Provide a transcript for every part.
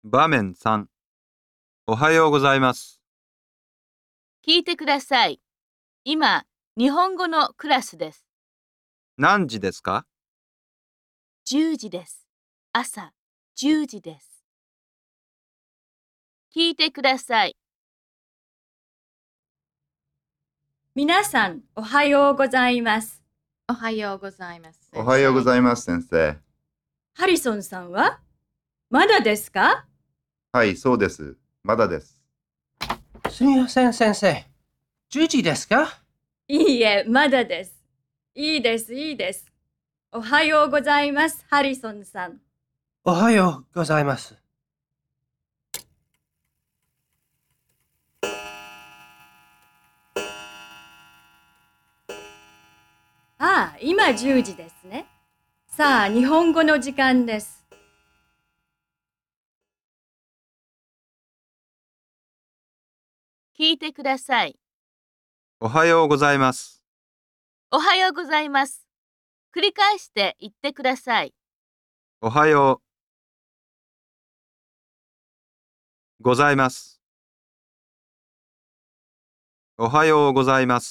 場面3、おはようございます。 聞いてください。今、日本語のクラスです。 何時ですか？ 10時です。朝10時です。聞いてください。 皆さん、おはようございます。 おはようございます。 おはようございます、先生。 ハリソンさんはまだですか？ はい、そうです。まだです。 すみません、先生。10時ですか？ いいえ、まだです。いいです、いいです。おはようございます、ハリソンさん。 おはようございます。 ああ、今10時ですね。さあ、日本語の時間です。 聞いてください。 おはようございます。 おはようございます。繰り返して言ってください。 おはようございます。おはようございます。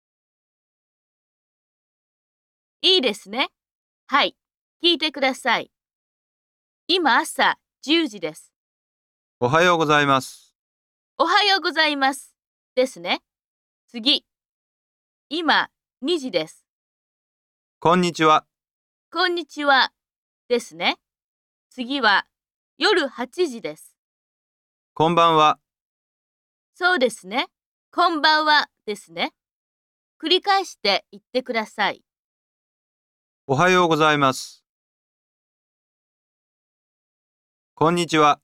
いいですね。はい、聞いてください。今朝10時です。 おはようございます。 おはようございます。ですね。次。今2時です。 こんにちは。 こんにちは。ですね。次は夜8時です。 こんばんは。 そうですね。こんばんはですね。繰り返して言ってください。 おはようございます。こんにちは。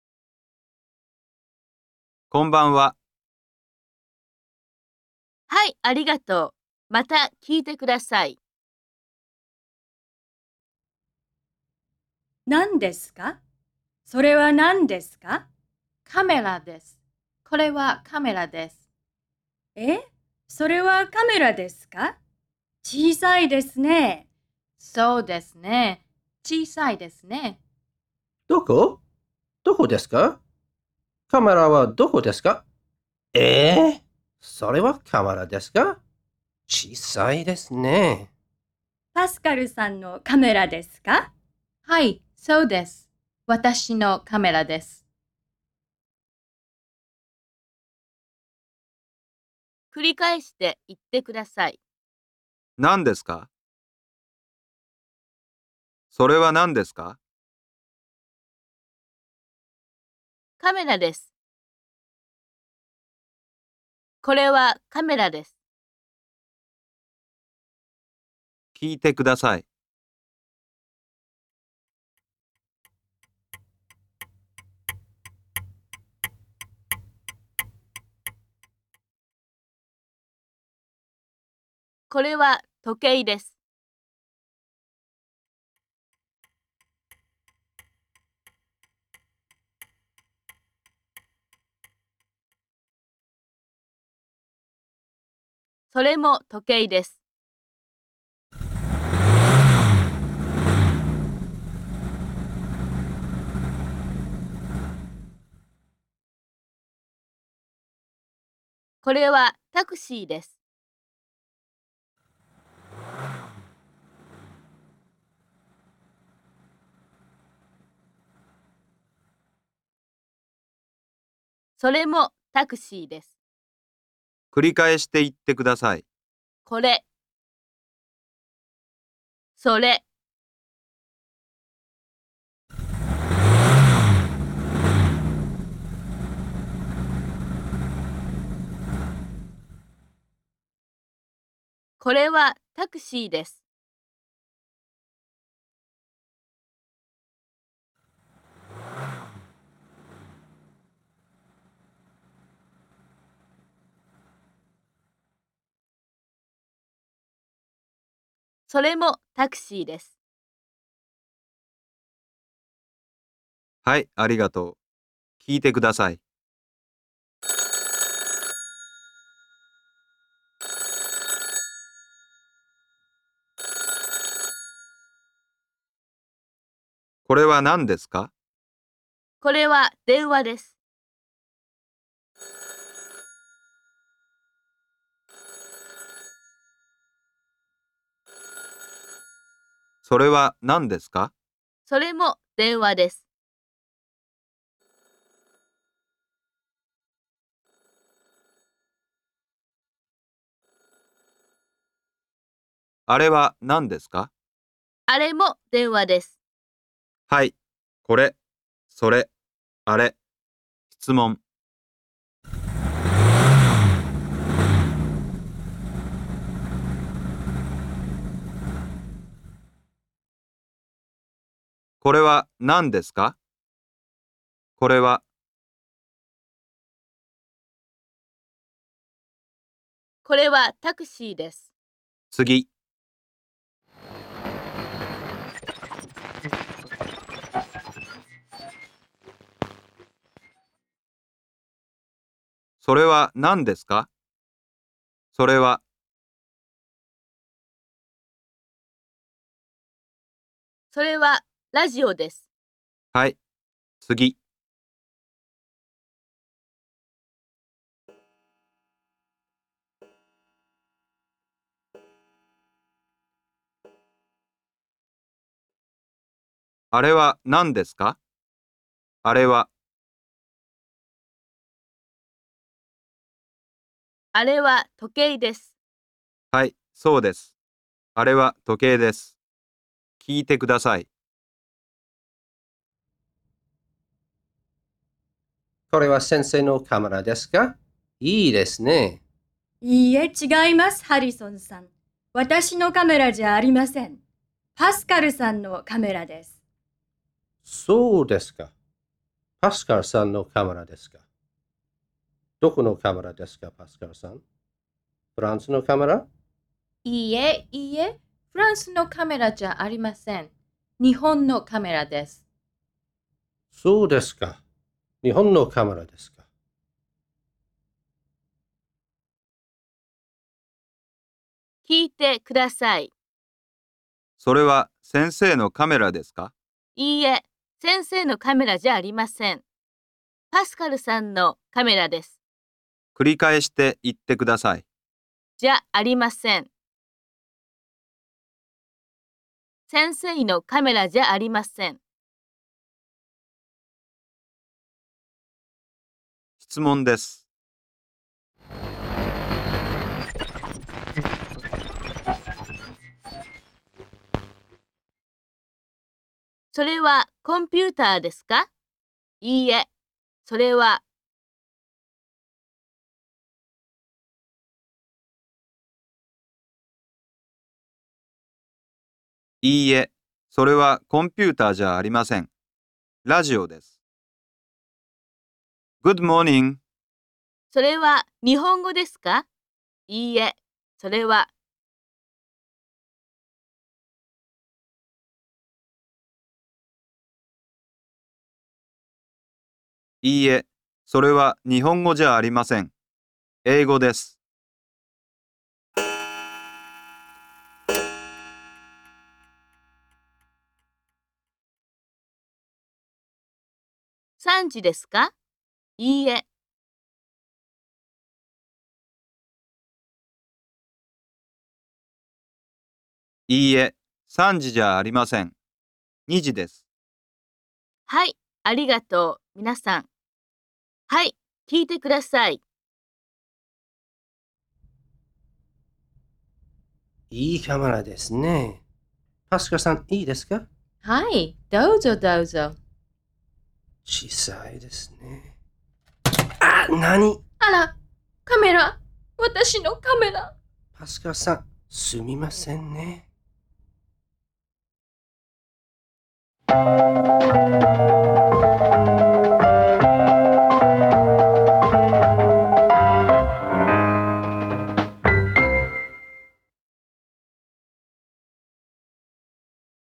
こんばんは。 はい、ありがとう。また聞いてください。 何ですか？それは何ですか？ カメラです。これはカメラです。 え？それはカメラですか？小さいですね。 そうですね。小さいですね。 どこですか？カメラはどこですか？それはカメラですか？小さいですね。 パスカルさんのカメラですか？ はい、そうです。私のカメラです。 繰り返して言ってください。 何ですか？それは何ですか？ カメラです。これはカメラです。 聞いてください。 これは時計です。それも時計です。これはタクシーです。それもタクシーです。 繰り返して言ってください。 これ。それ。これはタクシーです。それもタクシーです。 はい、ありがとう。聞いてください。これは何ですか？ これは電話です。 それは何ですか？ それも電話です。 あれは何ですか？ あれも電話です。 はい、これ、それ、あれ。質問。これは何ですか？これは、 これはタクシーです。 次。それは何ですか？それは、 それはラジオです。 はい、次。あれは何ですか？あれは、 あれは時計です。 はい、そうです。あれは時計です。聞いてください。 これは先生のカメラですか？いいですね。 いいえ、違います、ハリソンさん。私のカメラじゃありません。パスカルさんのカメラです。 そうですか。パスカルさんのカメラですか？どこのカメラですか、パスカルさん？フランスのカメラ？ いいえ、いいえ、フランスのカメラじゃありません。日本のカメラです。 そうですか。日本のカメラですか？ 聞いてください。 それは先生のカメラですか？ いいえ、先生のカメラじゃありません。パスカルさんのカメラです。 繰り返して言ってください。 じゃありません。先生のカメラじゃありません。 質問です。 それはコンピューターですか？いいえ、それは、 いいえ、それはコンピューターじゃありません。ラジオです。Good morning. それは日本語ですか？いいえ、それは、 いいえ、それは日本語じゃありません。英語です。 3時ですか？いいえ、 いいえ、3時じゃありません。2時です。 はい、ありがとう、皆さん。はい、聞いてください。 いいカメラですね。パスカルさん、いいですか？ はい、どうぞどうぞ。 小さいですね。あ、何？ あら、カメラ、私のカメラ。 パスカルさん、すみませんね。